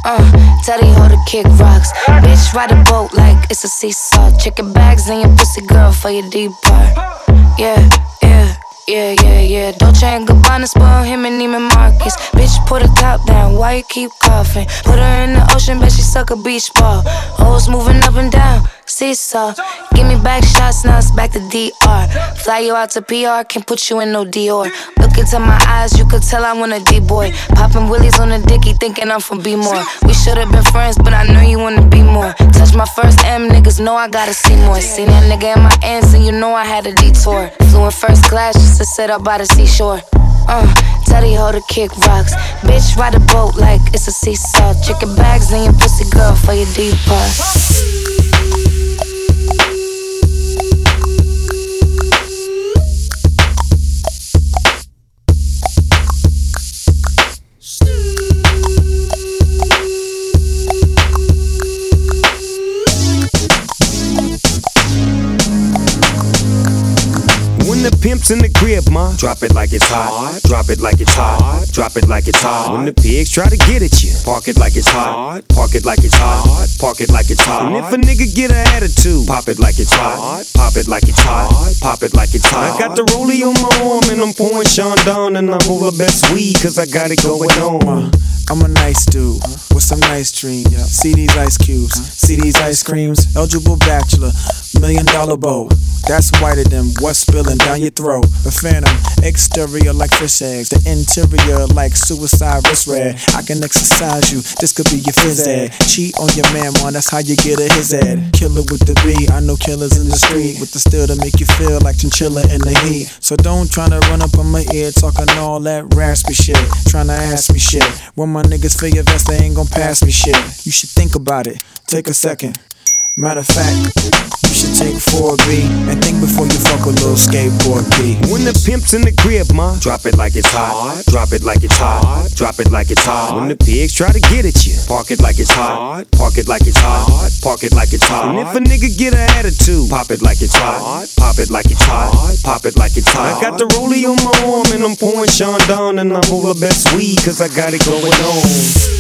Teddy hold a kick rocks. Bitch ride a boat like it's a seesaw. Chicken bags in your pussy, girl, for your deep part. Yeah, yeah. Yeah, yeah, yeah. Dolce and Gabbana spoil him and Neiman Marcus. Bitch, put her top down, why you keep coughing? Put her in the ocean, bet she suck a beach ball. Hoes moving up and down, seesaw. Give me back shots, now it's back to DR. Fly you out to PR, can't put you in no Dior. Look into my eyes, you could tell I want a D-boy. Popping willies on the dicky, thinking I'm from B-more. We should've been friends, but I know you wanna be more. Touch my first M, niggas know I gotta see more. Seen that nigga in my ends, and you know I had a detour. Flew in first class just to sit up by the seashore. Teddy hold a kick rocks. Bitch ride a boat like it's a seesaw. Chicken bags in your pussy, girl, for your deep part. The pimp's in the crib, ma. Drop it like it's hot. Drop it like it's hot. Drop it like it's hot. When the pigs try to get at you, park it like it's hot. Park it like it's hot. Park it like it's hot. And if a nigga get an attitude, pop it like it's hot. Pop it like it's hot. Pop it like it's hot. I got the rollie on my arm and I'm pouring Sean down and I'm over best weed cause I got it going on. I'm a nice dude with some nice dreams. See these ice cubes, see these ice creams. Eligible bachelor, $1 million bow. That's whiter than what's spilling down your throat. The phantom, exterior like fish eggs. The interior like suicide wrist red. I can exercise you, this could be your phys ed. Cheat on your man, man, that's how you get a his ed. Killer with the B, I know killers in the street. With the steel to make you feel like chinchilla in the heat. So don't tryna run up on my ear talking all that raspy shit. Tryna ask me shit. When my niggas feel your vest, they ain't gon' pass me shit. You should think about it, take a second. Matter of fact, you should take 4B and think before you fuck a little skateboard B. When the pimp's in the crib, ma, drop it like it's hot. Drop it like it's hot. Drop it like it's hot. When the pigs try to get at you, park it like it's hot. Park it like it's hot. Park it like it's hot. And if a nigga get an attitude, pop it like it's hot. Pop it like it's hot. Pop it like it's hot. I got the rollie on my arm and I'm pouring Sean down and I'm over best weed cause I got it going on.